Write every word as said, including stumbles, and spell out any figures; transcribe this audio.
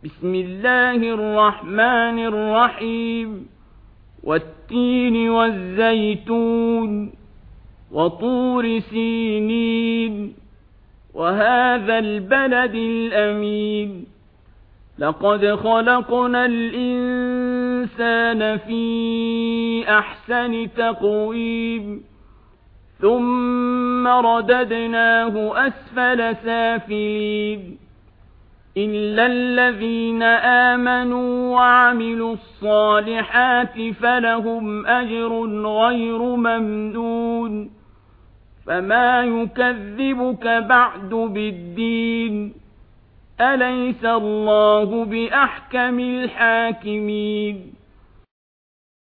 بسم الله الرحمن الرحيم والتين والزيتون وطور سينين وهذا البلد الأمين لقد خلقنا الإنسان في أحسن تقويم ثم رددناه أسفل سافلين إلا الذين آمنوا وعملوا الصالحات فلهم أجر غير ممنون فما يكذبك بعد بالدين أليس الله بأحكم الحاكمين